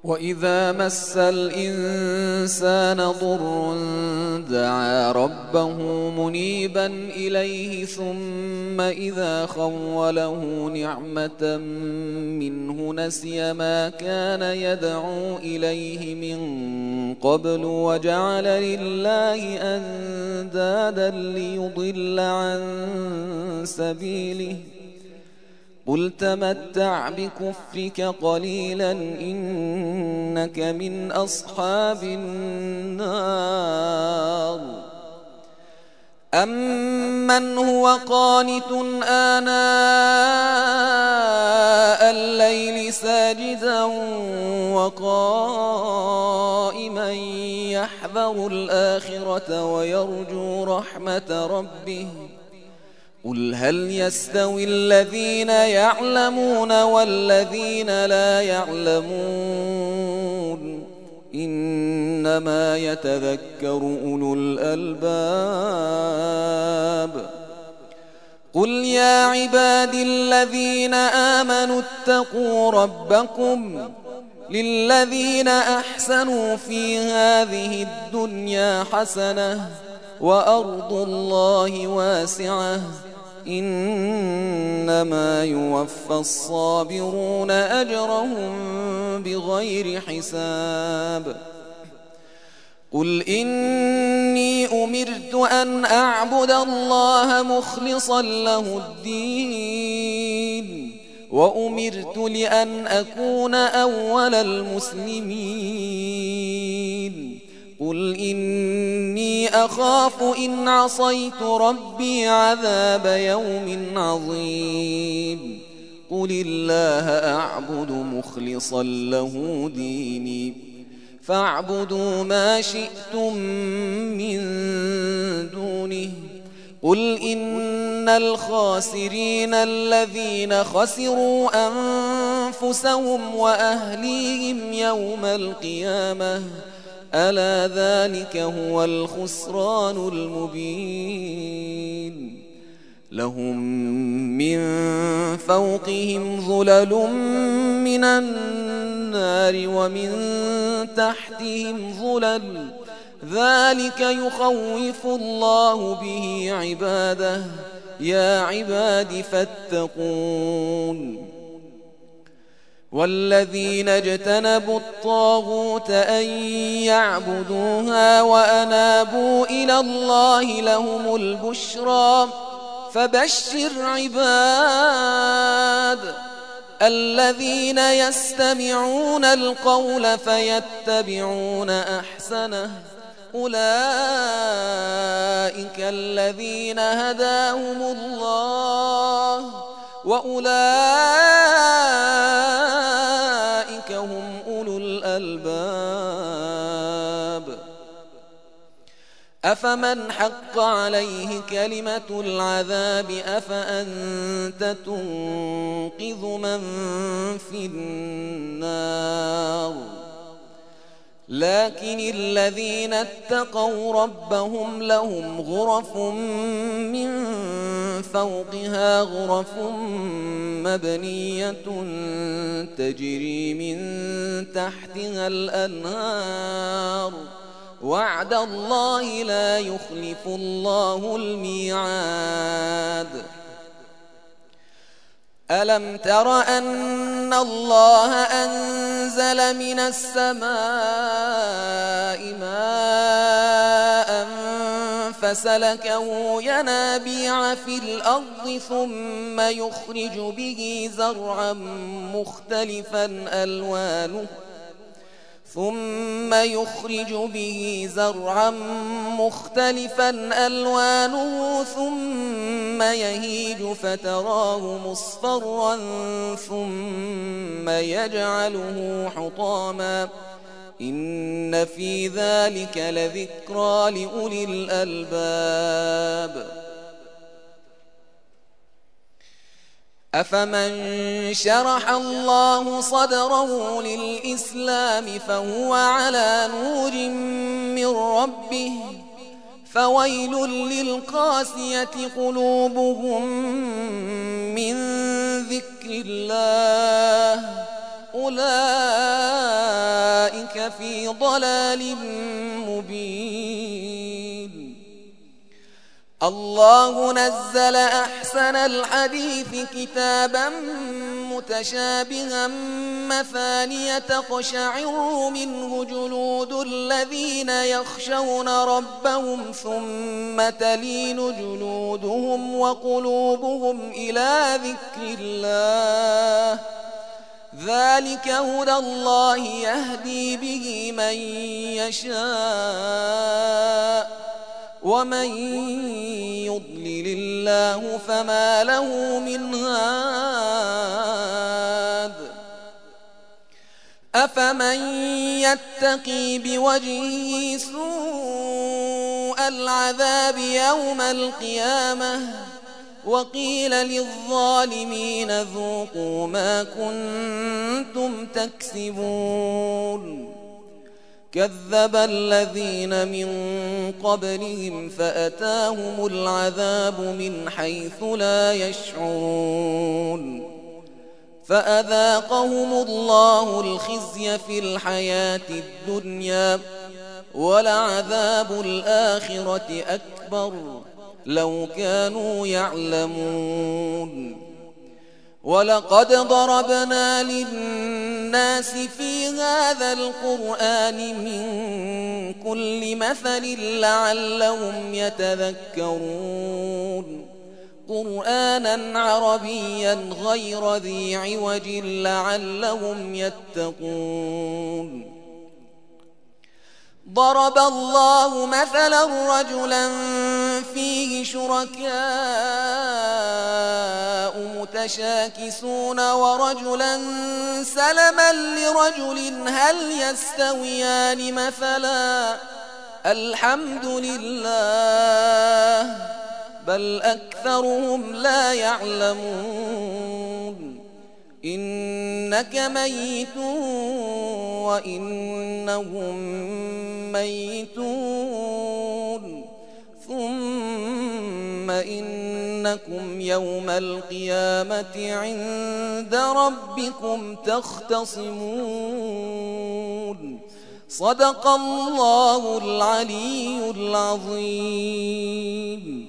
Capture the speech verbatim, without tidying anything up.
وإذا مس الإنسان ضر دعا ربه منيبا إليه ثم إذا خوله نعمة منه نسي ما كان يدعو إليه من قبل وجعل لله أندادا ليضل عن سبيله قل تمتع بكفرك قليلا إنك من أصحاب النار. أمن هو قانت آناء الليل ساجدا وقائما يحذر الآخرة ويرجو رحمة ربه قل هل يستوي الذين يعلمون والذين لا يعلمون إنما يتذكر أولو الألباب. قل يا عبادي الذين آمنوا اتقوا ربكم للذين أحسنوا في هذه الدنيا حسنة وأرض الله واسعة إنما يوفى الصابرون أجرهم بغير حساب. قل إني أمرت أن أعبد الله مخلصا له الدين وأمرت لأن أكون أول المسلمين. قل إني أخاف إن عصيت ربي عذاب يوم عظيم. قل الله أعبد مخلصا له ديني فاعبدوا ما شئتم من دونه. قل إن الخاسرين الذين خسروا أنفسهم وأهليهم يوم القيامة ألا ذلك هو الخسران المبين. لهم من فوقهم ظلل من النار ومن تحتهم ظلل ذلك يخوف الله به عباده يا عباد فاتقون. والذين اجتنبوا الطاغوت أن يعبدوها وأنابوا إلى الله لهم البشرى فبشر عباد الذين يستمعون القول فيتبعون أحسنه أولئك الذين هداهم الله وأولئك هم أولو الألباب. أفمن حق عليه كلمة العذاب أفأنت تنقذ من في النار. لكن الذين اتقوا ربهم لهم غرف من فوقها غرف مبنية تجري من تحتها الأنهار وعد الله لا يخلف الله الميعاد. ألم تر أن الله أنزل من السماء ماء فسلكه ينابيع في الأرض ثم يخرج به زرعا مختلفا ألوانه ثم يخرج به زرعا مختلفا ألوانه ثم يهيج فتراه مصفرا ثم يجعله حطاما إن في ذلك لذكرى لأولي الألباب. أفمن شرح الله صدره للإسلام فهو على نور من ربه فويل للقاسية قلوبهم من ذكر الله أولئك أولئك في ضلال مبين. الله نزل أحسن الحديث كتابا متشابها مثانية تقشعر منه جلود الذين يخشون ربهم ثم تلين جلودهم وقلوبهم إلى ذكر الله ذلك هدى الله يهدي به من يشاء ومن يضلل الله فما له من هاد. أفمن يتقي بوجهه سوء العذاب يوم القيامة وقيل للظالمين ذوقوا ما كنتم تكسبون. كذب الذين من قبلهم فأتاهم العذاب من حيث لا يشعرون فأذاقهم الله الخزي في الحياة الدنيا ولعذاب الآخرة أكبر لو كانوا يعلمون. ولقد ضربنا للناس في هذا القرآن من كل مثل لعلهم يتذكرون قرآنا عربيا غير ذي عوج لعلهم يتقون. ضرب الله مثلا رجلا فيه شركاء متشاكسون ورجلا سلما لرجل هل يستويان مثلا الحمد لله بل أكثرهم لا يعلمون. إنك ميت وإنهم ميتون ثم إنكم يوم القيامة عند ربكم تختصمون. صدق الله العلي العظيم.